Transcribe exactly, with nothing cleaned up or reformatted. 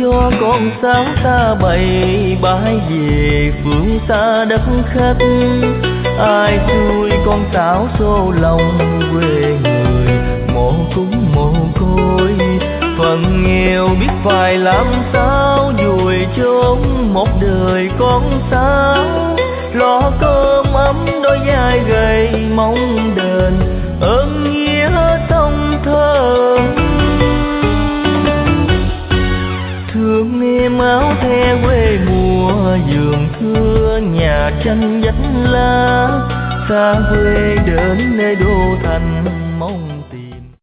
cho con sáo ta bay bãi về phương xa đất khách. Ai xui con sáo xô lòng quê người mồ cúng mồ côi. Phần nghèo biết phải làm sao vùi chốn một đời con sáo. Lo cơm ấm đôi vai gầy mong đền ơn nghĩa sông thơ. Thương em áo the quê mùa vườn thưa nhà tranh vách lá. Xa quê đến nơi đô thành mong